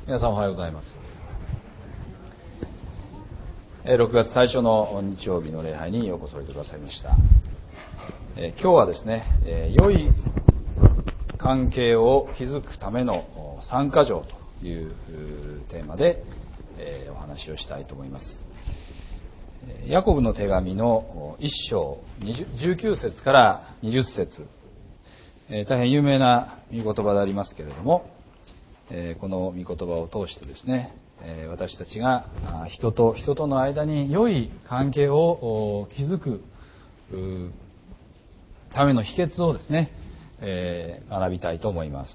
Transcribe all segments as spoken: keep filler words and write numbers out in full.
皆さんおはようございます。ろくがつ最初の日曜日の礼拝にようこそおいでくださいました。今日はですね、良い関係を築くための三か条というテーマでお話をしたいと思います。ヤコブの手紙の一章じゅうきゅう節からにじゅっ節、大変有名な御言葉でありますけれども、この御言葉を通してですね、私たちが人と人との間に良い関係を築くための秘訣をですね、学びたいと思います。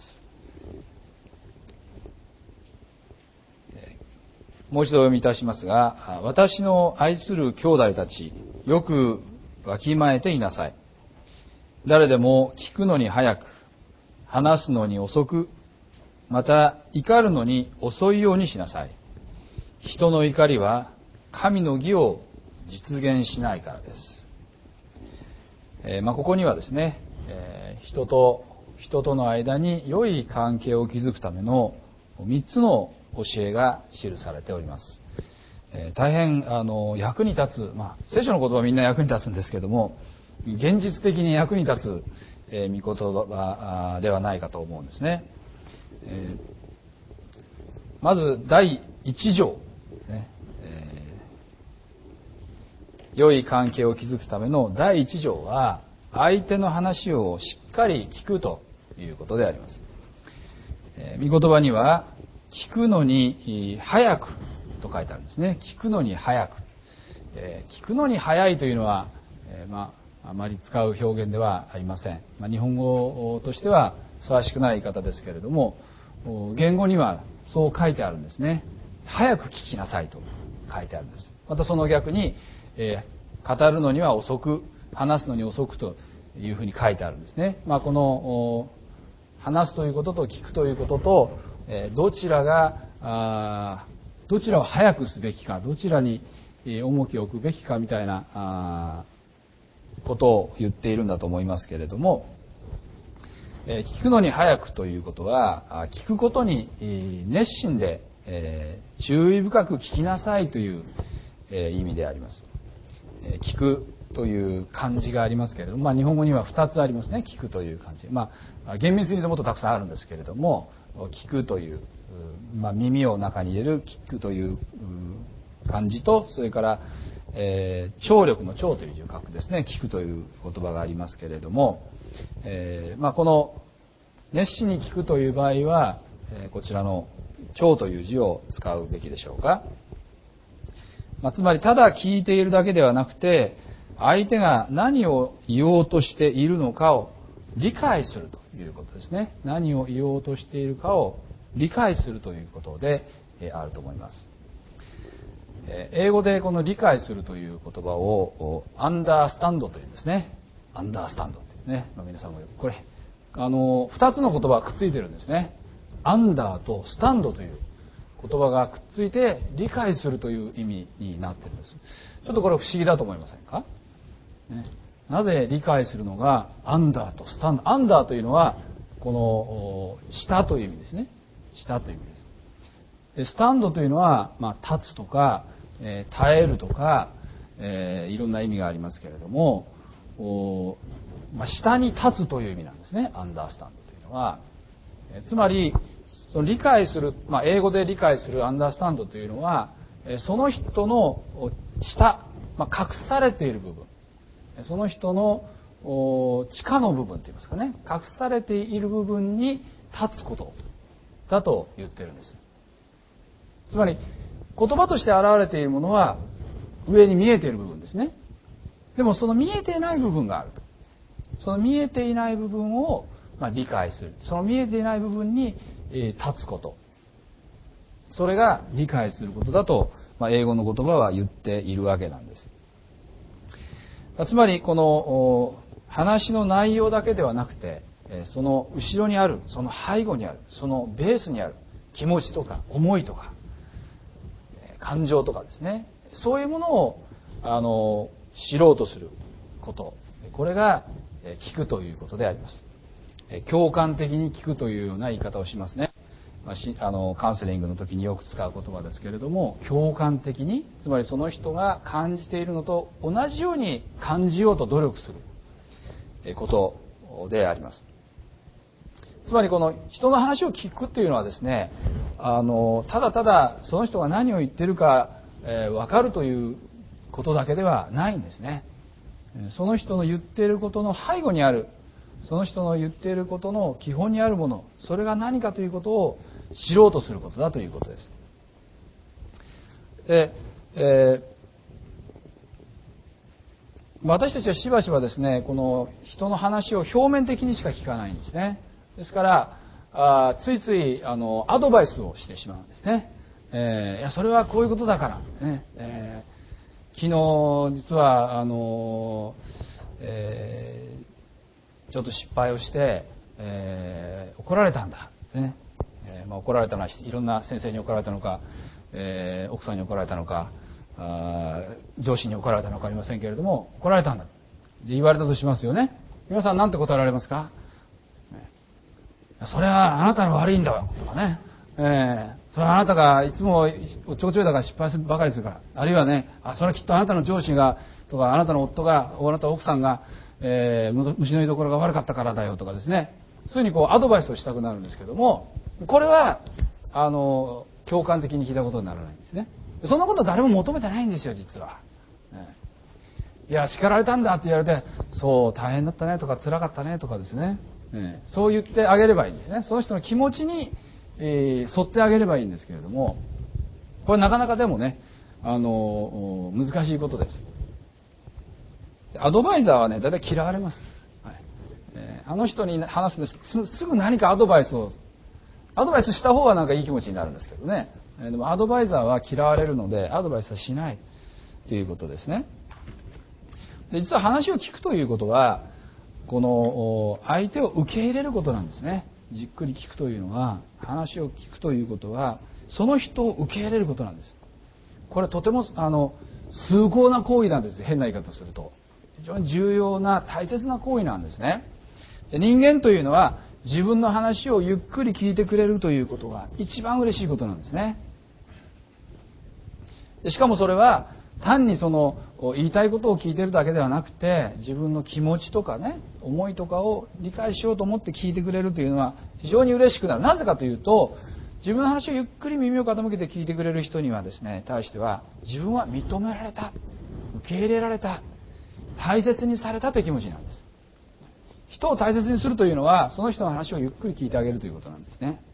もう一度お読みいたしますが、私の愛する兄弟たち、よくわきまえていなさい。誰でも聞くのに早く、話すのに遅く、また怒るのに遅いようにしなさい。人の怒りは神の義を実現しないからです。えーまあ、ここにはですね、えー、人と人との間に良い関係を築くためのみっつの教えが記されております。えー、大変あの役に立つ、まあ、聖書の言葉はみんな役に立つんですけども、現実的に役に立つ、えー、御言葉ではないかと思うんですね。えー、まず第一条ですね、えー、良い関係を築くための第一条は、相手の話をしっかり聞くということであります。えー、御言葉には聞くのに早くと書いてあるんですね。聞くのに早く、えー、聞くのに早いというのは、えー、まああまり使う表現ではありません。まあ、日本語としてはふさわしくない言い方ですけれども、言語にはそう書いてあるんですね。早く聞きなさいと書いてあるんです。またその逆に、えー、語るのには遅く、話すのに遅くというふうに書いてあるんですね。まあ、この話すということと聞くということと、えー、どちらがあどちらを早くすべきか、どちらに重きを置くべきかみたいなあことを言っているんだと思いますけれども、聞くのに早くということは、聞くことに熱心で注意深く聞きなさいという意味であります。聞くという漢字がありますけれども、まあ、日本語にはふたつありますね。聞くという漢字、まあ、厳密に言うともっとたくさんあるんですけれども、聞くという、まあ、耳を中に入れる聞くという漢字と、それからえー、聴力の聴という字を書くですね、聞くという言葉がありますけれども、えーまあ、この熱心に聞くという場合は、えー、こちらの聴という字を使うべきでしょうか。まあ、つまりただ聞いているだけではなくて、相手が何を言おうとしているのかを理解するということですね。何を言おうとしているかを理解するということで、えー、あると思います。英語でこの理解するという言葉をアンダースタンドというんですね。アンダースタンドってね、まあ、皆さんもこれあのふたつの言葉がくっついてるんですね。アンダーとスタンドという言葉がくっついて理解するという意味になってるんです。ちょっとこれ不思議だと思いませんか、ね、なぜ理解するのがアンダーとスタンド。アンダーというのはこの下という意味ですね。下という意味です。でスタンドというのは、まあ、立つとかえー、耐えるとか、えー、いろんな意味がありますけれども、まあ、下に立つという意味なんですね。アンダースタンドというのは、えー、つまりその理解する、まあ、英語で理解するアンダースタンドというのは、えー、その人の下、まあ、隠されている部分、その人の地下の部分といいますかね、隠されている部分に立つことだと言ってるんです。つまり言葉として現れているものは上に見えている部分ですね。でもその見えていない部分があると。その見えていない部分をまあ理解する。その見えていない部分に立つこと。それが理解することだと、まあ、英語の言葉は言っているわけなんです。つまりこの話の内容だけではなくて、その後ろにある、その背後にある、そのベースにある気持ちとか思いとか感情とかですね、そういうものをあの知ろうとすること、これが聞くということであります。共感的に聞くというような言い方をしますね。 まあ、しあのカウンセリングの時によく使う言葉ですけれども、共感的に、つまりその人が感じているのと同じように感じようと努力することであります。つまりこの人の話を聞くっていうのはですね、あのただただその人が何を言ってるか、えー、分かるということだけではないんですね。その人の言っていることの背後にある、その人の言っていることの基本にあるもの、それが何かということを知ろうとすることだということです。で、えー、私たちはしばしばですね、この人の話を表面的にしか聞かないんですね。ですからあついついあのアドバイスをしてしまうんですね。えー、いやそれはこういうことだから、ねえー、昨日実はあの、えー、ちょっと失敗をして、えー、怒られたんだですね。えーまあ、怒られたのはいろんな先生に怒られたのか、えー、奥さんに怒られたのか、あ上司に怒られたのか分かりませんけれども、怒られたんだで言われたとしますよね。皆さん何て答えられますか？それはあなたの悪いんだよとかね、えー、それはあなたがいつもおっちょこちょいだから失敗するばかりするから、あるいはね、あそれはきっとあなたの上司がとかあなたの夫があなたの奥さんが、えー、虫の居所が悪かったからだよとかですね、そういうふうにこうアドバイスをしたくなるんですけども、これはあの共感的に聞いたことにならないんですね。そんなこと誰も求めてないんですよ実は。いや叱られたんだって言われて、そう大変だったねとか辛かったねとかですね、そう言ってあげればいいんですね。その人の気持ちに、えー、沿ってあげればいいんですけれども、これなかなかでもね、あの難しいことです。アドバイザーはね、だいたい嫌われます、はいえー、あの人に話すんです。 す, すぐ何かアドバイスをアドバイスした方はなんかいい気持ちになるんですけどね、えー、でもアドバイザーは嫌われるのでアドバイスはしないということですね。で実は話を聞くということはこの相手を受け入れることなんですね。じっくり聞くというのは、話を聞くということはその人を受け入れることなんです。これとてもあの崇高な行為なんです。変な言い方すると非常に重要な大切な行為なんですね。で人間というのは自分の話をゆっくり聞いてくれるということが一番嬉しいことなんですね。でしかもそれは単にその言いたいことを聞いてるだけではなくて、自分の気持ちとかね、思いとかを理解しようと思って聞いてくれるというのは非常に嬉しくなる。なぜかというと、自分の話をゆっくり耳を傾けて聞いてくれる人にはですね、対しては自分は認められた、受け入れられた、大切にされたという気持ちなんです。人を大切にするというのは、その人の話をゆっくり聞いてあげるということなんですね。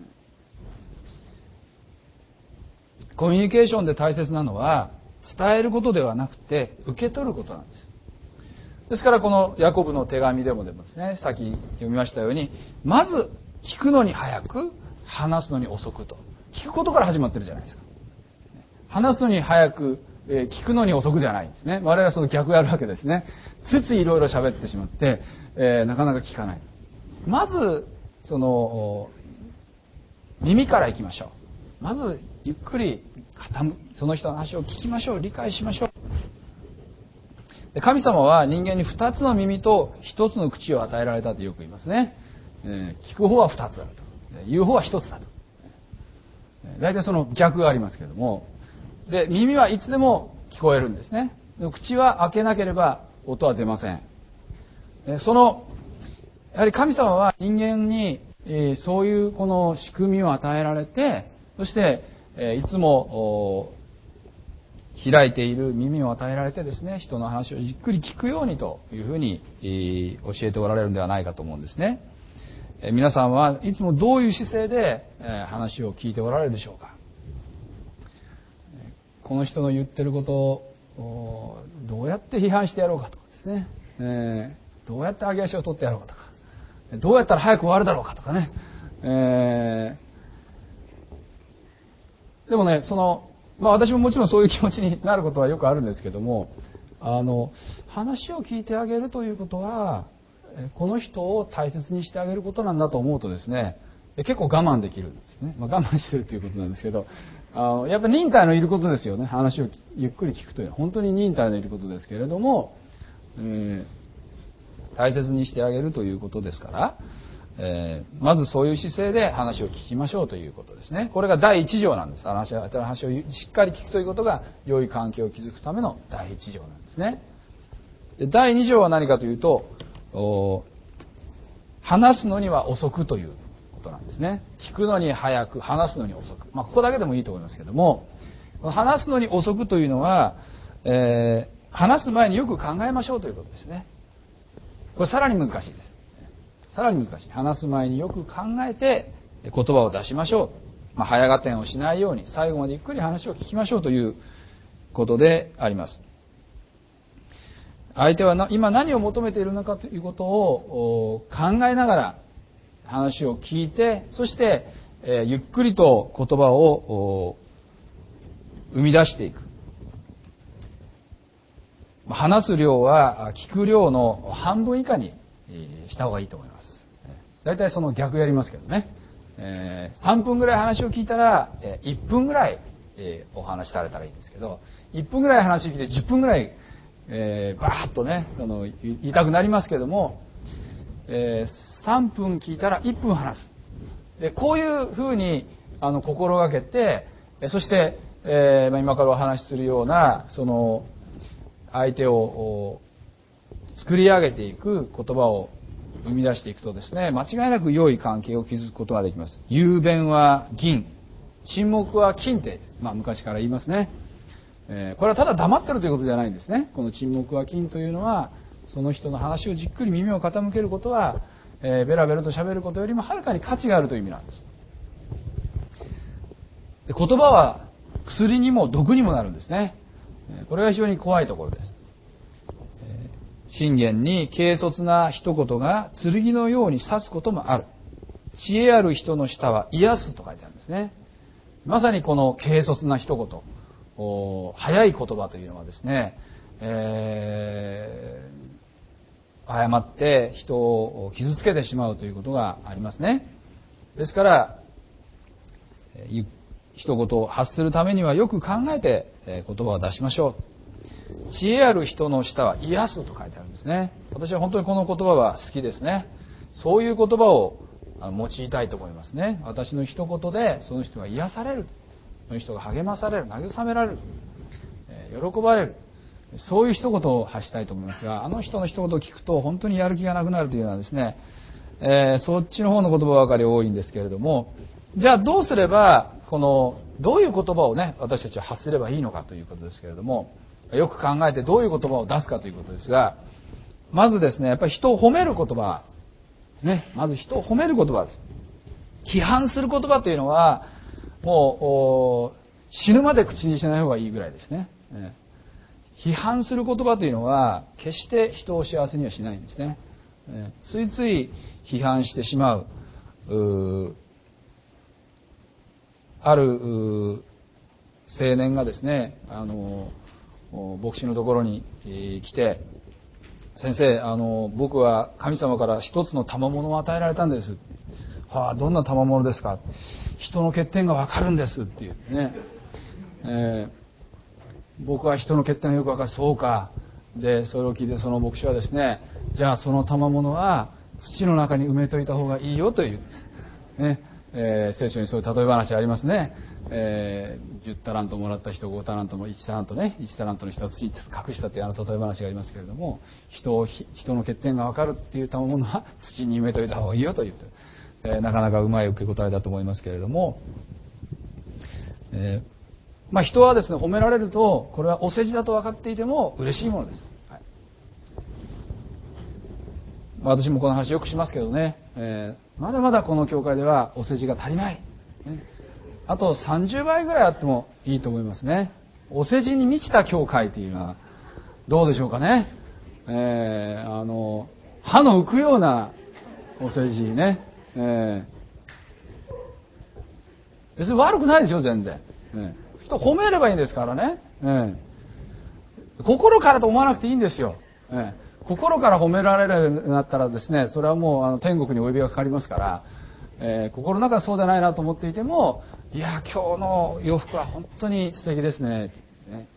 コミュニケーションで大切なのは伝えることではなくて受け取ることなんです。ですからこのヤコブの手紙でもですね、さっき読みましたように、まず聞くのに早く話すのに遅くと、聞くことから始まってるじゃないですか。話すのに早く、えー、聞くのに遅くじゃないんですね。我々はその逆をやるわけですね。ついついいろいろ喋ってしまって、えー、なかなか聞かない。まずその耳からいきましょう。まずゆっくりその人の話を聞きましょう。理解しましょう。で神様は人間に二つの耳と一つの口を与えられたとよく言いますね。えー、聞く方は二つあると、言う方は一つだと。大体その逆がありますけれども、で耳はいつでも聞こえるんですね。で口は開けなければ音は出ません。そのやはり神様は人間に、えー、そういうこの仕組みを与えられて、そしていつも開いている耳を与えられてですね、人の話をじっくり聞くようにというふうに教えておられるんではないかと思うんですね。皆さんはいつもどういう姿勢で話を聞いておられるでしょうか。この人の言ってることをどうやって批判してやろうかとかですね、えー、どうやって揚げ足を取ってやろうかとか、どうやったら早く終わるだろうかとかね、えーでもね、その、まあ私ももちろんそういう気持ちになることはよくあるんですけども、あの、話を聞いてあげるということは、この人を大切にしてあげることなんだと思うとですね、結構我慢できるんですね。まあ我慢してるということなんですけど、あのやっぱり忍耐のいることですよね。話をゆっくり聞くというのは本当に忍耐のいることですけれども、えー、大切にしてあげるということですから、 えー、まずそういう姿勢で話を聞きましょうということですね。これが第一条なんです。話を話をしっかり聞くということが良い関係を築くための第一条なんですね。で第二条は何かというと、話すのには遅くということなんですね。聞くのに早く、話すのに遅く。まあ、ここだけでもいいと思いますけども、話すのに遅くというのは、えー、話す前によく考えましょうということですね。これさらに難しいです。さらに難しい。話す前によく考えて言葉を出しましょう。まあ、早合点をしないように最後までゆっくり話を聞きましょうということであります。相手は今何を求めているのかということを考えながら話を聞いて、そして、えー、ゆっくりと言葉を生み出していく。話す量は聞く量の半分以下にした方がいいと思います。大体その逆やりますけどね。えー、さんぷんぐらい話を聞いたら、えー、いっぷんぐらい、えー、お話しされたらいいんですけど、いっぷんぐらい話を聞いてじゅっぷんぐらい、えー、バーッとね、あの言いたくなりますけども、えー、さんぷん聞いたらいっぷん話す。でこういうふうにあの心がけて、そして、えーまあ、今からお話しするようなその相手を作り上げていく言葉を生み出していくとですね、間違いなく良い関係を築くことができます。雄弁は銀、沈黙は金って、まあ、昔から言いますね。えー、これはただ黙ってるということじゃないんですね。この沈黙は金というのは、その人の話をじっくり耳を傾けることは、えー、ベラベラと喋ることよりもはるかに価値があるという意味なんです。で言葉は薬にも毒にもなるんですね。これが非常に怖いところです。信玄に軽率な一言が剣のように刺すこともある。知恵ある人の舌は癒すと書いてあるんですね。まさにこの軽率な一言、早い言葉というのはですね、えー、誤って人を傷つけてしまうということがありますね。ですから一言発するためにはよく考えて言葉を出しましょう。知恵ある人の舌は癒すと書いてあるんですね。私は本当にこの言葉は好きですね。そういう言葉を用いたいと思いますね。私の一言でその人が癒される、その人が励まされる、慰められる、喜ばれる、そういう一言を発したいと思いますが、あの人の一言を聞くと本当にやる気がなくなるというのはですね、えー、そっちの方の言葉ばかり多いんですけれども、じゃあどうすればこのどういう言葉をね私たちは発すればいいのかということですけれども、よく考えてどういう言葉を出すかということですが、まずですね、やっぱり人を褒める言葉ですね。まず人を褒める言葉です。批判する言葉というのはもう死ぬまで口にしない方がいいぐらいですね。批判する言葉というのは決して人を幸せにはしないんですね。ついつい批判してしまう、うある青年がですね、あの牧師のところに来て、先生、あの僕は神様から一つの賜物を与えられたんです。はあ、どんな賜物ですか。人の欠点が分かるんですっていうね、えー、僕は人の欠点がよく分かる。そうか。でそれを聞いてその牧師はですね、じゃあその賜物は土の中に埋めといた方がいいよという、ねえー、聖書にそういう例え話ありますね。えー、じゅうタラントもらった人ごタラントもいちタラントねいちタラントの人は土に隠したというあの例え話がありますけれども、人を人の欠点が分かるっていう賜物は土に埋めといた方がいいよという、えー、なかなかうまい受け答えだと思いますけれども、えーまあ、人はですね褒められるとこれはお世辞だと分かっていても嬉しいものです。はい、私もこの話よくしますけどね、えー、まだまだこの教会ではお世辞が足りない、ね、あとさんじゅうばいぐらいあってもいいと思いますね。お世辞に満ちた教会というのはどうでしょうかね。えー、あの歯の浮くようなお世辞ね、えー、別に悪くないですよ全然、ね、人褒めればいいんですからね、えー、心からと思わなくていいんですよ、えー、心から褒められるようになったらですね、それはもうあの天国にお呼びがかかりますから、えー、心の中はそうでないなと思っていても、いや今日の洋服は本当に素敵ですね、ね、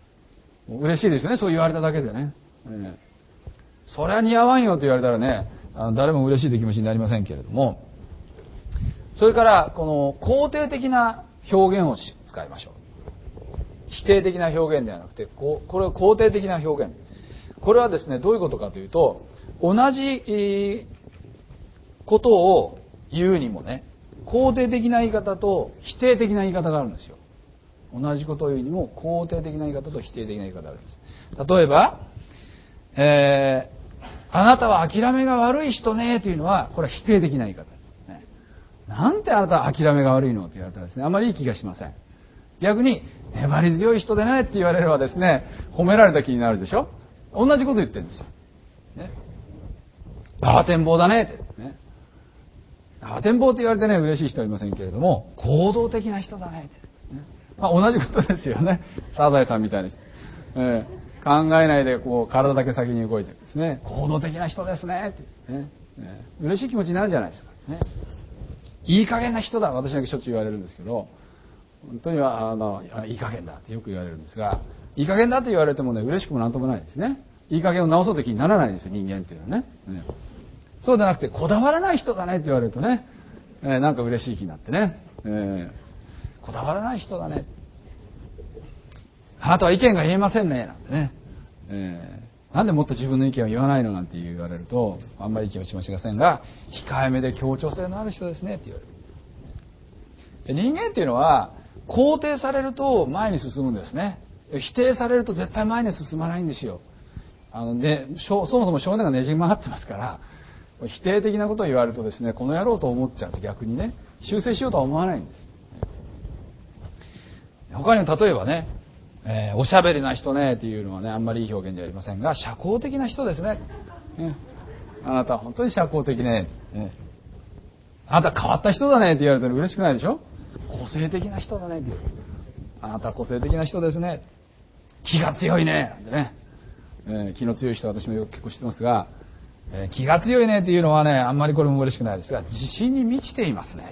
嬉しいですよね、そう言われただけでね、えー、それは似合わんよと言われたらね、 あの誰も嬉しいという気持ちになりませんけれども、それからこの肯定的な表現を使いましょう。否定的な表現ではなくて、これは肯定的な表現。これはですね、どういうことかというと、同じことを言うにもね、肯定的な言い方と否定的な言い方があるんですよ。同じことを言うにも肯定的な言い方と否定的な言い方があるんです。例えば、えー、あなたは諦めが悪い人ねというのは、これは否定的な言い方ですね。なんてあなたは諦めが悪いのと言われたらですね、あまりいい気がしません。逆に、粘り強い人でねって言われればですね、褒められた気になるでしょ。同じこと言ってるんですよ。ね。ああ、展望だねって。ね。ああ、展望って言われてね、嬉しい人はいませんけれども、行動的な人だねって。ね。まあ、同じことですよね。サザエさんみたいに、えー、考えないでこう体だけ先に動いてるんですね。行動的な人ですねって、ねね。嬉しい気持ちになるじゃないですか。ね。いい加減な人だ。私だけしょっちゅう言われるんですけど、本当にはあのいい加減だってよく言われるんですが、いい加減だと言われてもね、嬉しくもなんともないですね。いい加減を直そうと気にならないんですよ、人間っていうのはね。ね。そうじゃなくて、こだわらない人だねって言われるとね、えー、なんか嬉しい気になってね、えー、こだわらない人だね。あなたは意見が言えませんね、なんてね。えー、なんでもっと自分の意見を言わないのなんて言われると、あんまりいい気はしませんが、控えめで協調性のある人ですねって言われる。人間っていうのは、肯定されると前に進むんですね。否定されると絶対前に進まないんですよ。あのね、そもそも少年がねじ曲がってますから、否定的なことを言われるとですね、この野郎と思っちゃうんです。逆にね、修正しようとは思わないんです。他にも例えばね、えー、おしゃべりな人ねっていうのはね、あんまりいい表現じゃありませんが、社交的な人ですね。ね、あなたは本当に社交的ね。ね、あなた変わった人だねって言われたら嬉しくないでしょ。個性的な人だねって言う。あなたは個性的な人ですね。気が強いねなんてね、えー、気の強い人は私もよく結構知ってますが、えー、気が強いねっていうのはね、あんまりこれも嬉しくないですが、自信に満ちていますね。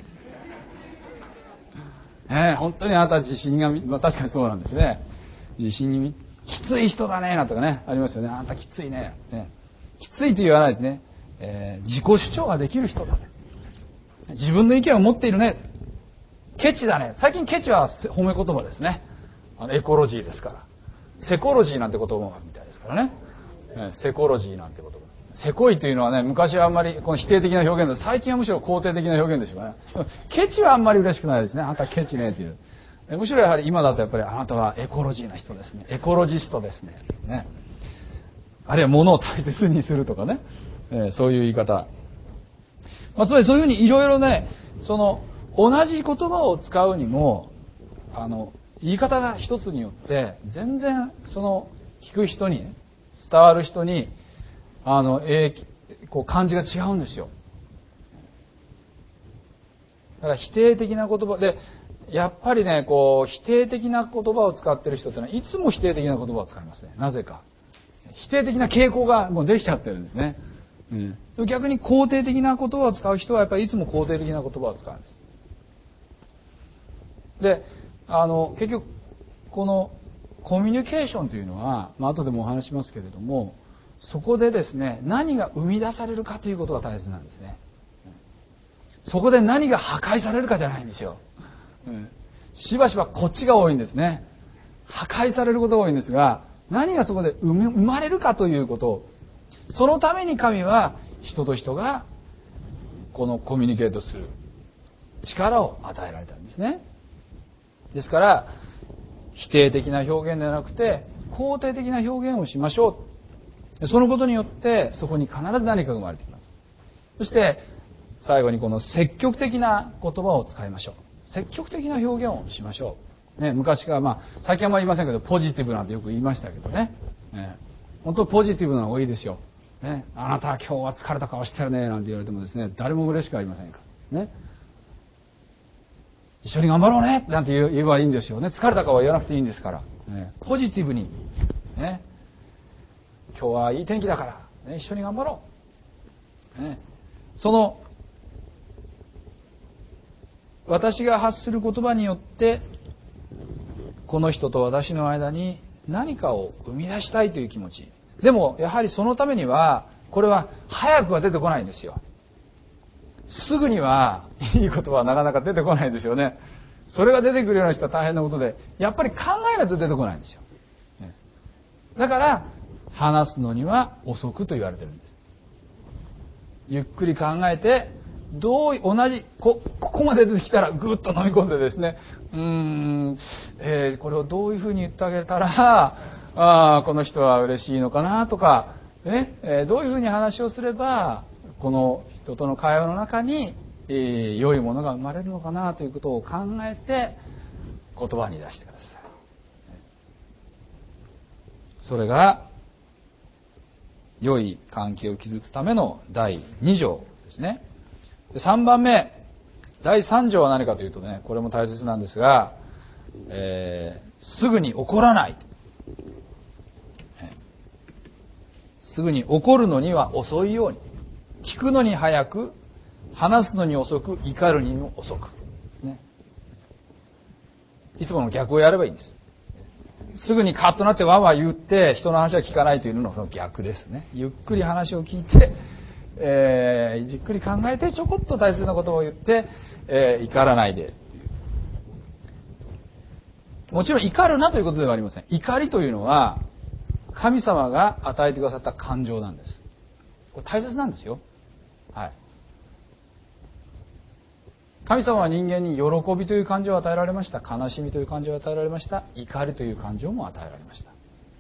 えー、本当にあなたは自信が、まあ、確かにそうなんですね。自信にきつい人だねなんとかね、ありますよね。あなたきついね。ね、きついと言わないでね、えー、自己主張ができる人だね。自分の意見を持っているね。ケチだね。最近ケチは褒め言葉ですね。あのエコロジーですから。セコロジーなんて言葉があるみたいですからね。セコロジーなんて言葉。セコいというのはね、昔はあんまりこの否定的な表現で、最近はむしろ肯定的な表現でしょうね。ケチはあんまり嬉しくないですね。あなたケチねっていう。むしろやはり今だとやっぱりあなたはエコロジーな人ですね。エコロジストですね。ね。あるいは物を大切にするとかね。えー、そういう言い方。まあ、つまりそういうふうにいろいろね、その同じ言葉を使うにも、あの、言い方が一つによって全然その聞く人に、ね、伝わる人にあの、えー、こう感じが違うんですよ。だから否定的な言葉で、やっぱりね、こう否定的な言葉を使っている人ってのはいつも否定的な言葉を使いますね。なぜか否定的な傾向がもうできちゃってるんですね。うん、逆に肯定的な言葉を使う人はやっぱりいつも肯定的な言葉を使うんです。で、あの結局このコミュニケーションというのは、まあ後でもお話しますけれども、そこでですね、何が生み出されるかということが大切なんですね。そこで何が破壊されるかじゃないんですよ。うん、しばしばこっちが多いんですね。破壊されることが多いんですが、何がそこで生まれるかということを、そのために神は人と人がこのコミュニケートする力を与えられたんですね。ですから否定的な表現ではなくて肯定的な表現をしましょう。そのことによってそこに必ず何かが生まれてきます。そして最後にこの積極的な言葉を使いましょう。積極的な表現をしましょう。ね、昔から、まあ最近はあんまり言いませんけど、ポジティブなんてよく言いましたけどね。ね、本当ポジティブな方がいいですよ。ね、あなたは今日は疲れた顔してるねなんて言われてもですね、誰も嬉しくありませんから。ね。一緒に頑張ろうねなんて言えばいいんですよね。疲れた顔は言わなくていいんですから。ね、ポジティブに。ね。今日はいい天気だから、ね、一緒に頑張ろう。ね、その私が発する言葉によってこの人と私の間に何かを生み出したいという気持ち。でもやはりそのためにはこれは早くは出てこないんですよ。すぐにはいい言葉はなかなか出てこないんですよね。それが出てくるような人は大変なことで、やっぱり考えないと出てこないんですよ。だから話すのには遅くと言われてるんです。ゆっくり考えて、どう同じ こ, ここまで出てきたらぐっと飲み込んでですね、うーん、えー、これをどういうふうに言ってあげたらあこの人は嬉しいのかなとか、ねえー、どういうふうに話をすればこの人との会話の中に、えー、良いものが生まれるのかなということを考えて言葉に出してください。それが良い関係を築くためのだいに条ですね。さんばんめ、だいさん条は何かというとね、これも大切なんですが、えー、すぐに怒らない。すぐに怒るのには遅いように。聞くのに早く、話すのに遅く、怒るにも遅くですね。いつもの逆をやればいいんです。すぐにカッとなってわわ言って人の話は聞かないというのはその逆ですね。ゆっくり話を聞いて、えー、じっくり考えてちょこっと大切なことを言って、えー、怒らないで。もちろん怒るなということではありません。怒りというのは神様が与えてくださった感情なんです。これ大切なんですよ。はい。神様は人間に喜びという感情を与えられました。悲しみという感情を与えられました。怒りという感情も与えられました。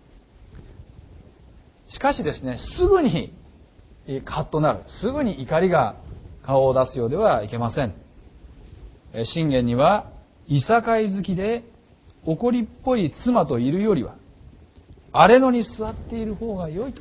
しかしですね、すぐにカッとなる。すぐに怒りが顔を出すようではいけません。箴言には、いさかい好きで怒りっぽい妻といるよりは、荒れ野に座っている方が良いと。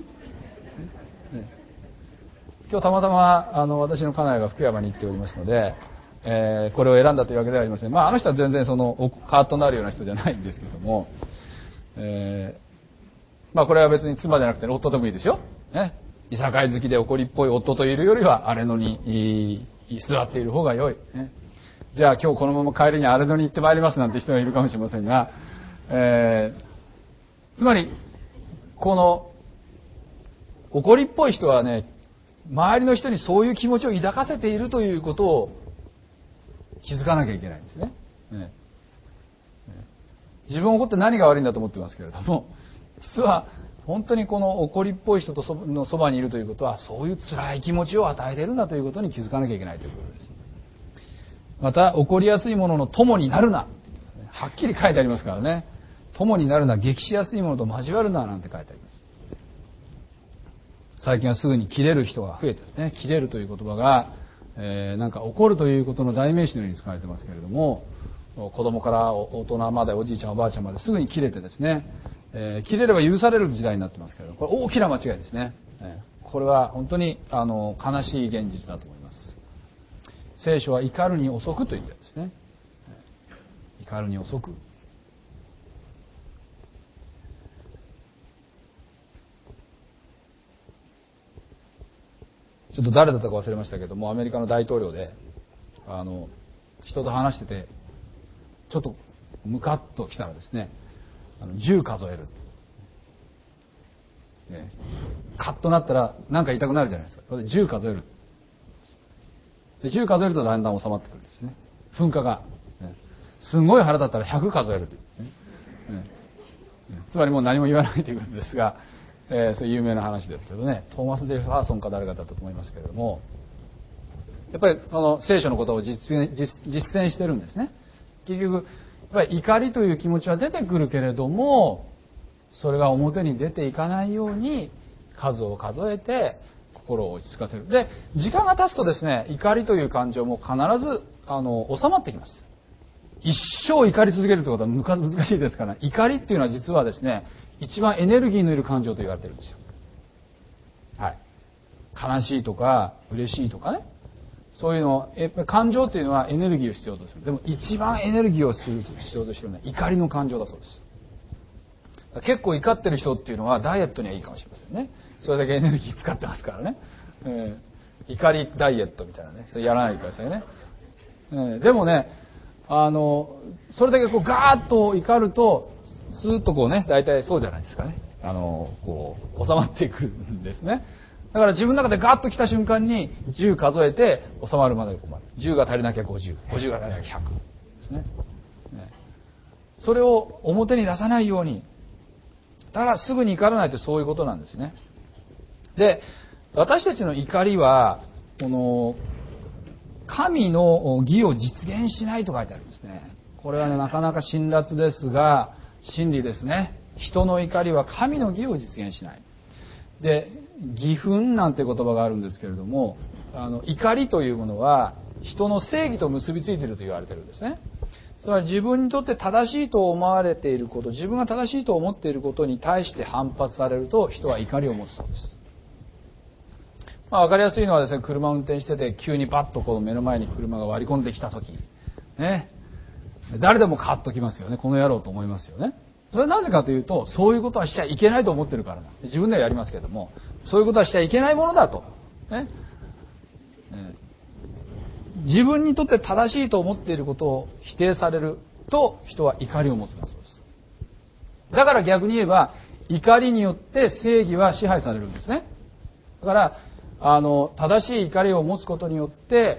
今日たまたまあの私の家内が福山に行っておりますので、えー、これを選んだというわけではありません。まあ、あの人は全然そのカーッとなるような人じゃないんですけども、えー、まあこれは別に妻じゃなくて夫でもいいですよ。ね、いさかい好きで怒りっぽい夫といるよりは荒れ野に座っている方が良い。ね、じゃあ今日このまま帰りに荒れ野に行ってまいりますなんて人がいるかもしれませんが、えー、つまりこの怒りっぽい人はね、周りの人にそういう気持ちを抱かせているということを気づかなきゃいけないんですね。ね自分を怒って何が悪いんだと思ってますけれども、実は本当にこの怒りっぽい人とそのそばにいるということは、そういう辛い気持ちを与えているんだということに気づかなきゃいけないということです。また、怒りやすいものの友になるな、はっきり書いてありますからね。友になるな、激しやすいものと交わるななんて書いてあります。最近はすぐに切れる人が増えてるね。切れるという言葉が、えー、なんか怒るということの代名詞のように使われてますけれども、子供から大人までおじいちゃんおばあちゃんまですぐに切れてですね、えー、切れれば許される時代になってますけれども、これ大きな間違いですね。えー、これは本当にあの悲しい現実だと思います。聖書は怒るに遅くと言ってるんですね。怒るに遅く。ちょっと誰だったか忘れましたけども、アメリカの大統領で、あの、人と話してて、ちょっとムカッと来たらですね、あのじゅう数える。ね、カッとなったら何か言いたくなるじゃないですか。それでじゅう数える。でじゅう数えるとだんだん収まってくるんですね。噴火が。ね、すごい腹立ったらひゃく数える。ねね、つまりもう何も言わないということですが、えー、そういう有名な話ですけどね、トーマス・デ・ファーソンか誰かだったと思いますけれども、やっぱりその聖書のことを実践、実践してるんですね。結局やっぱり怒りという気持ちは出てくるけれども、それが表に出ていかないように数を数えて心を落ち着かせる。で、時間が経つとですね、怒りという感情も必ずあの収まってきます。一生怒り続けるということは難しいですから、怒りっていうのは実はですね、一番エネルギーのいる感情と言われてるんですよ。はい。悲しいとか嬉しいとかね、そういうの、やっぱり感情っていうのはエネルギーを必要とする。でも一番エネルギーを必要としているのは怒りの感情だそうです。結構怒ってる人っていうのはダイエットにはいいかもしれませんね。それだけエネルギー使ってますからね。えー、怒りダイエットみたいなね、それやらないでくださいね。えー、でもね、あのそれだけこうガーッと怒るとスーッとこうね、大体そうじゃないですかね。あのこう収まっていくんですね。 だから自分の中でガッと来た瞬間にじゅう数えて収まるまで困る。じゅうが足りなきゃごじゅう、ごじゅうが足りなきゃひゃくですね。それを表に出さないように。だからすぐに怒らないってそういうことなんですね。で、私たちの怒りは、この、神の義を実現しないと書いてあるんですね。これはね、なかなか辛辣ですが、真理ですね。人の怒りは神の義を実現しない。で、義憤なんて言葉があるんですけれども、あの怒りというものは人の正義と結びついていると言われているんですね。つまり自分にとって正しいと思われていること、自分が正しいと思っていることに対して反発されると人は怒りを持つそうです。まあ、分かりやすいのはですね、車を運転してて急にバッとこう目の前に車が割り込んできた時、ね、誰でもカッときますよね。この野郎と思いますよね。それはなぜかというと、そういうことはしちゃいけないと思ってるからなんです。自分ではやりますけれども、そういうことはしちゃいけないものだと、ね、自分にとって正しいと思っていることを否定されると人は怒りを持つんだそうです。だから逆に言えば怒りによって正義は支配されるんですね。だからあの正しい怒りを持つことによって、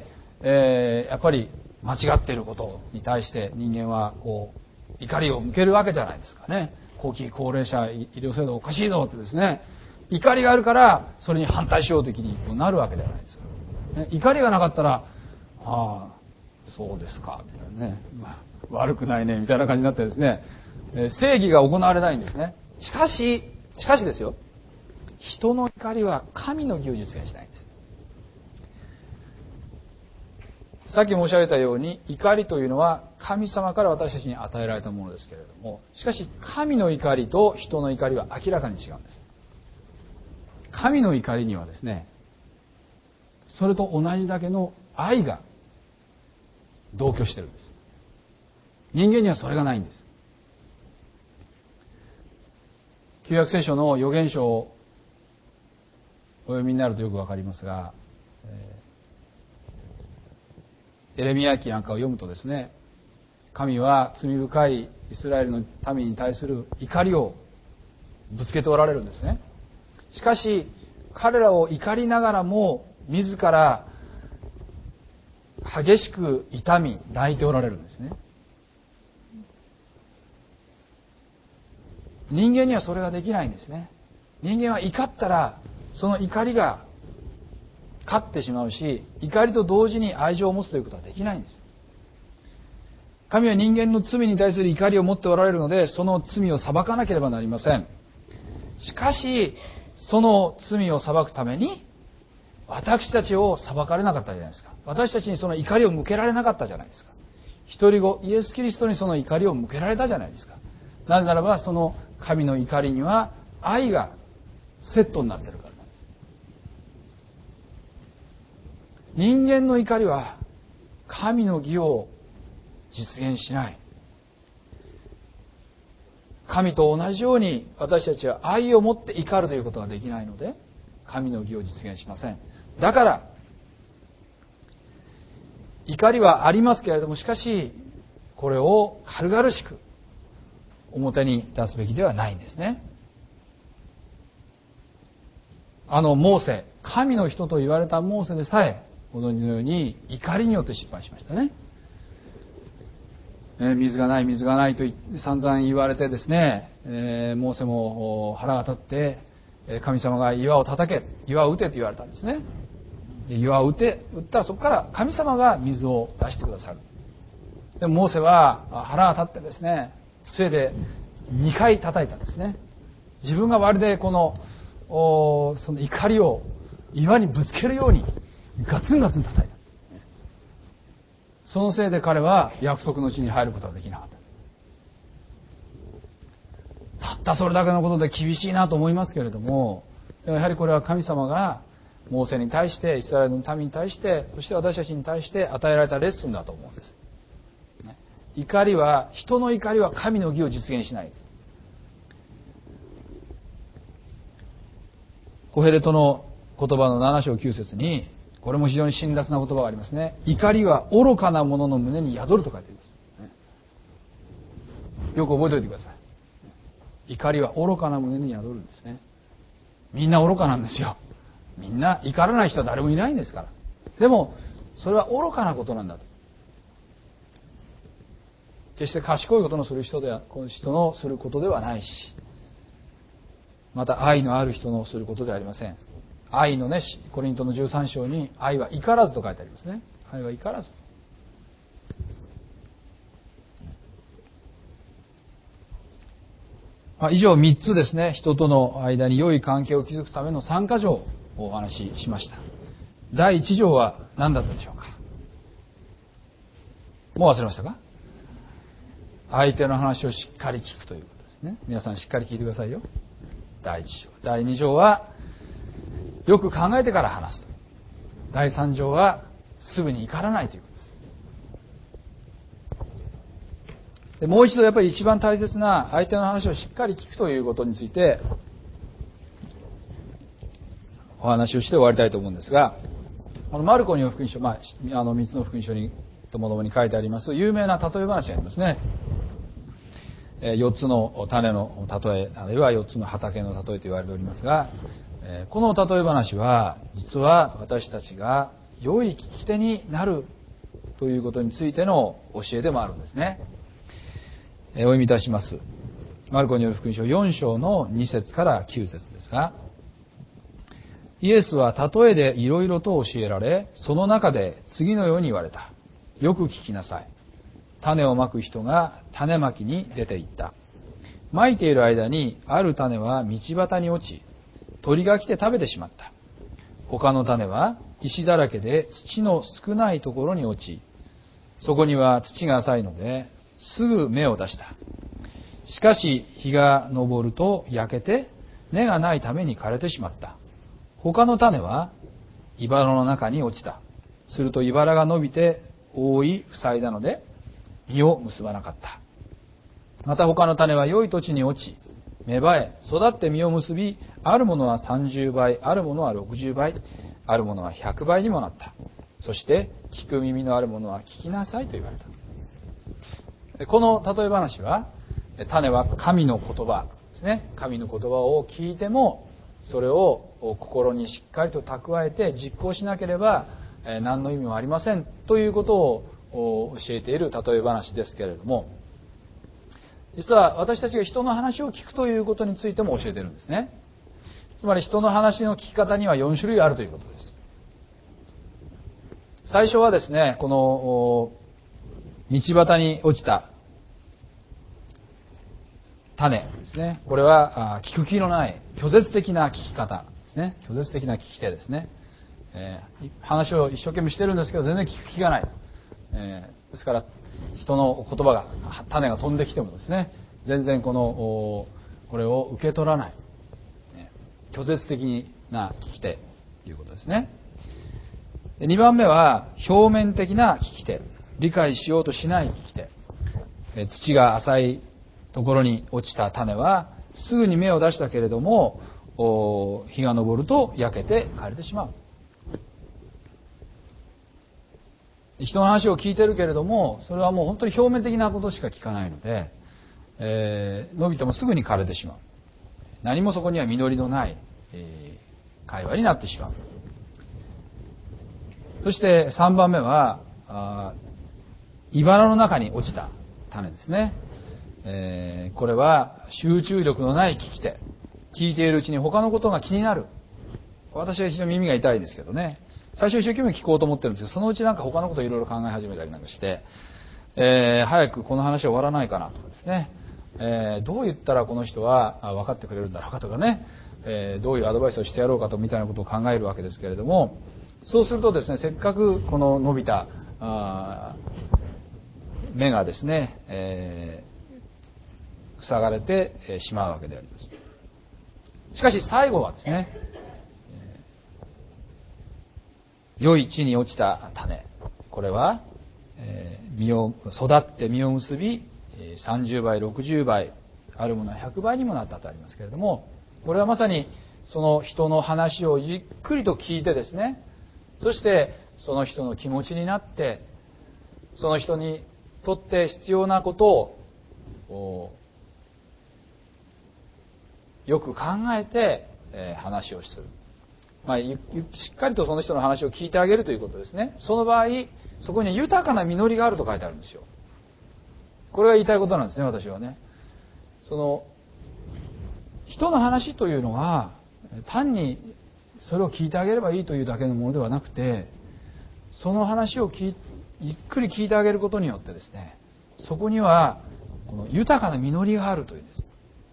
えー、やっぱり間違っていることに対して人間はこう怒りを向けるわけじゃないですかね。後期高齢者医療制度おかしいぞってですね、怒りがあるからそれに反対しようという気になるわけではないですか、ね、怒りがなかったら、ああそうですかみたいなね、まあ、悪くないねみたいな感じになってですね、正義が行われないんですね。しかししかしですよ、人の怒りは神の義を実現しないんです。さっき申し上げたように、怒りというのは神様から私たちに与えられたものですけれども、しかし神の怒りと人の怒りは明らかに違うんです。神の怒りにはですね、それと同じだけの愛が同居してるんです。人間にはそれがないんです。旧約聖書の預言書をお読みになるとよくわかりますが、エレミヤ記なんかを読むとですね、神は罪深いイスラエルの民に対する怒りをぶつけておられるんですね。しかし彼らを怒りながらも自ら激しく痛み泣いておられるんですね。人間にはそれができないんですね。人間は怒ったらその怒りが勝ってしまうし、怒りと同時に愛情を持つということはできないんです。神は人間の罪に対する怒りを持っておられるので、その罪を裁かなければなりません。しかしその罪を裁くために私たちを裁かれなかったじゃないですか。私たちにその怒りを向けられなかったじゃないですか。一人子イエス・キリストにその怒りを向けられたじゃないですか。なぜならばその神の怒りには愛がセットになっているからなんです。人間の怒りは神の義を実現しない。神と同じように私たちは愛を持って怒るということができないので、神の義を実現しません。だから怒りはありますけれども、しかしこれを軽々しく表に出すべきではないんですね。あのモーセ、神の人と言われたモーセでさえご存知のように怒りによって失敗しましたね。えー、水がない水がないと散々言われてですね、えー、モーセも腹が立って神様が岩を叩け、岩を打てと言われたんですね。岩を打て、打ったらそこから神様が水を出してくださる。でもモーセは腹が立ってですね、杖でにかい叩いたんですね。自分がまるでこのその怒りを岩にぶつけるようにガツンガツン叩いた。そのせいで彼は約束の地に入ることができなかった。たったそれだけのことで厳しいなと思いますけれども、やはりこれは神様がモーセに対して、イスラエルの民に対して、そして私たちに対して与えられたレッスンだと思うんです。怒りは、人の怒りは神の義を実現しない。コヘレトの言葉のなな章きゅう節に、これも非常に辛辣な言葉がありますね。怒りは愚かな者の胸に宿ると書いてあります。よく覚えておいてください。怒りは愚かな胸に宿るんですね。みんな愚かなんですよ。 みんな怒らない人は誰もいないんですから。でもそれは愚かなことなんだと。決して賢いことのする人では、この人のすることではないし、また愛のある人のすることではありません。愛のね、コリントのじゅうさん章に愛は怒らずと書いてありますね。愛は怒らず。まあ、以上みっつですね、人との間に良い関係を築くためのさんか条をお話ししました。だいいち条は何だったでしょうか。もう忘れましたか。相手の話をしっかり聞くということですね。皆さんしっかり聞いてくださいよ。だいいち条。だいに条はよく考えてから話すと。だいさん条はすぐに怒らないということです。でもう一度やっぱり一番大切な相手の話をしっかり聞くということについてお話をして終わりたいと思うんですが、このマルコにの福音書、まあ、あのみっつの福音書にともどもに書いてあります有名な例え話がありますね。よっつの種の例え、あるいはよっつの畑の例えと言われておりますが、この例え話は実は私たちが良い聞き手になるということについての教えでもあるんですね。お読みいたします。マルコによる福音書よん章のに節からきゅう節ですが、イエスは例えでいろいろと教えられ、その中で次のように言われた。よく聞きなさい。種をまく人が種まきに出て行った。まいている間にある種は道端に落ち、鳥が来て食べてしまった。他の種は石だらけで土の少ないところに落ち、そこには土が浅いのですぐ芽を出した。しかし日が昇ると焼けて根がないために枯れてしまった。他の種は茨の中に落ちた。すると茨が伸びて覆い塞いだので実を結ばなかった。また他の種は良い土地に落ち、芽生え、育って実を結び、あるものはさんじゅうばい、あるものはろくじゅうばい、あるものはひゃくばいにもなった。そして聞く耳のあるものは聞きなさいと言われた。この例え話は、種は神の言葉ですね。神の言葉を聞いても、それを心にしっかりと蓄えて実行しなければ何の意味もありませんということを教えている例え話ですけれども、実は私たちが人の話を聞くということについても教えているんですね。つまり人の話の聞き方にはよん種類あるということです。最初はですね、この道端に落ちた種ですね。これは聞く気のない拒絶的な聞き方ですね。拒絶的な聞き手ですね。えー、話を一生懸命してるんですけど全然聞く気がない。えー、ですから人の言葉が種が飛んできてもですね、全然このこれを受け取らない、拒絶的な聞き手ということですね。にばんめは表面的な聞き手、理解しようとしない聞き手。土が浅いところに落ちた種はすぐに芽を出したけれども、日が昇ると焼けて枯れてしまう。人の話を聞いてるけれども、それはもう本当に表面的なことしか聞かないので、えー、伸びてもすぐに枯れてしまう。何もそこには実りのない、えー、会話になってしまう。そしてさんばんめは、あ茨の中に落ちた種ですね。えー、これは集中力のない聞き手。聞いているうちに他のことが気になる。私は非常に耳が痛いですけどね。最初一生懸命聞こうと思ってるんですけど、そのうちなんか他のことをいろいろ考え始めたりなんかして、えー、早くこの話は終わらないかなとかですね、えー、どう言ったらこの人は分かってくれるんだろうかとかね、えー、どういうアドバイスをしてやろうかとみたいなことを考えるわけですけれども、そうするとですね、せっかくこの伸びたあ芽がですね、えー、塞がれてしまうわけであります。しかし最後はですね、良い地に落ちた種、これは、えー、実を育って実を結びさんじゅうばいろくじゅうばい、あるものはひゃくばいにもなったとありますけれども、これはまさにその人の話をじっくりと聞いてですね、そしてその人の気持ちになって、その人にとって必要なことをよく考えて話をする。 まあ、しっかりとその人の話を聞いてあげるということですね。その場合、そこに豊かな実りがあると書いてあるんですよ。これが言いたいことなんですね、私はね。その人の話というのは単にそれを聞いてあげればいいというだけのものではなくて、その話を聞いゆっくり聞いてあげることによってですね、そこにはこの豊かな実りがあるというんです。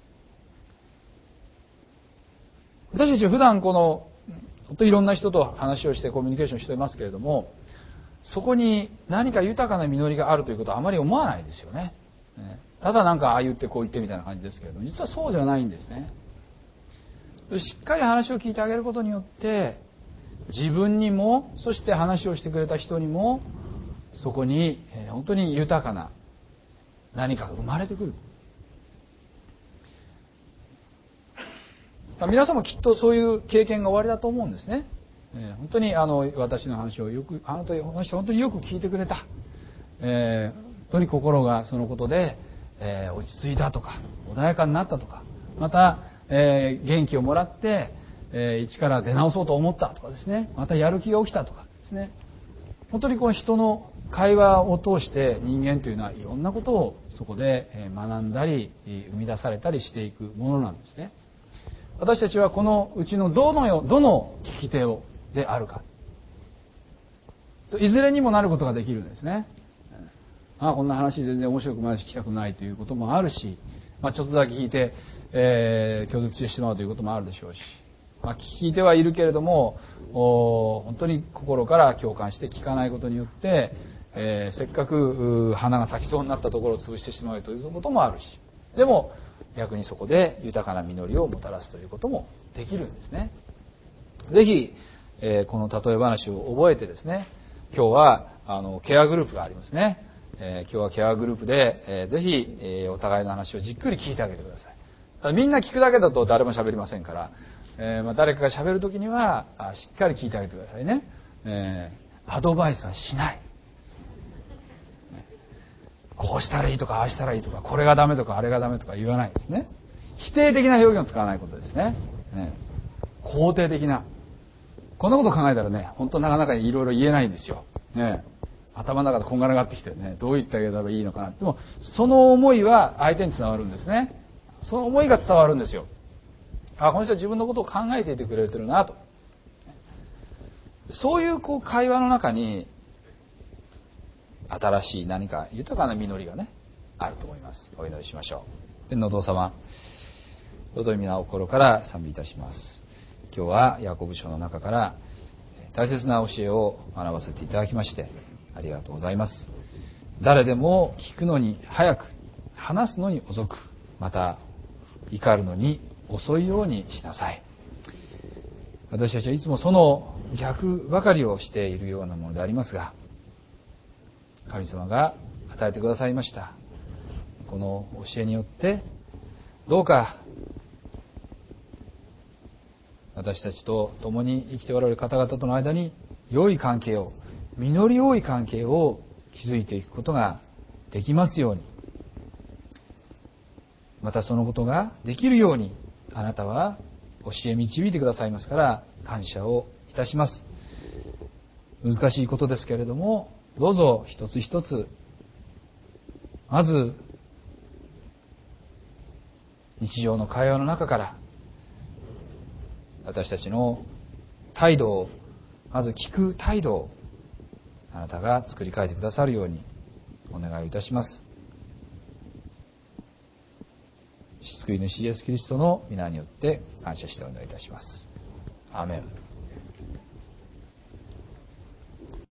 私たちは普段この本当にいろんな人と話をしてコミュニケーションしていますけれども、そこに何か豊かな実りがあるということはあまり思わないですよね。ただなんかああ言ってこう言ってみたいな感じですけれども、実はそうではないんですね。しっかり話を聞いてあげることによって自分にも、そして話をしてくれた人にも、そこに本当に豊かな何かが生まれてくる。皆さんもきっとそういう経験がおありだと思うんですね。本当にあの私の話をよくあの人本当によく聞いてくれた、えー、本当に心がそのことで、えー、落ち着いたとか穏やかになったとか、また、えー、元気をもらって、えー、一から出直そうと思ったとかですね、またやる気が起きたとかですね、本当にこの人の会話を通して人間というのはいろんなことをそこで学んだり生み出されたりしていくものなんですね。私たちはこのうちのどのよどの聞き手をであるか、いずれにもなることができるんですね。ああこんな話全然面白くないし聞きたくないということもあるし、まあ、ちょっとだけ聞いて、えー、拒絶してしまうということもあるでしょうし、まあ、聞いてはいるけれども本当に心から共感して聞かないことによって、えー、せっかく花が咲きそうになったところを潰してしまうということもあるし、でも逆にそこで豊かな実りをもたらすということもできるんですね。ぜひ、えー、この例え話を覚えてですね、今日はあのケアグループがありますね。えー、今日はケアグループで、えー、ぜひ、えー、お互いの話をじっくり聞いてあげてください。ただみんな聞くだけだと誰も喋りませんから、えーまあ、誰かが喋るときにはあしっかり聞いてあげてくださいね。えー、アドバイスはしない。こうしたらいいとかああしたらいいとか、これがダメとかあれがダメとか言わないですね。否定的な表現を使わないことですね。ね、肯定的な。こんなことを考えたらね、本当なかなかいろいろ言えないんですよ。ね、頭の中でこんがらがってきてね、どう言ってあげればいいのかな。でもその思いは相手に伝わるんですね。その思いが伝わるんですよ。あ、この人は自分のことを考えていてくれてるなと。そういうこう会話の中に新しい何か豊かな実りがねあると思います。お祈りしましょう。天のお父様、どうぞ皆お心から賛美いたします。今日はヤコブ書の中から大切な教えを学ばせていただきましてありがとうございます。誰でも聞くのに早く、話すのに遅く、また怒るのに遅いようにしなさい。私たちはいつもその逆ばかりをしているようなものでありますが、神様が与えてくださいましたこの教えによって、どうか私たちと共に生きておられる方々との間に良い関係を、実り多い関係を築いていくことができますように、またそのことができるようにあなたは教え導いてくださいますから感謝をいたします。難しいことですけれども、どうぞ一つ一つ、まず日常の会話の中から私たちの態度を、まず聞く態度をあなたが作り変えてくださるようにお願いいたします。救い主イエスキリストの皆によって感謝してお願いいたします。アーメン。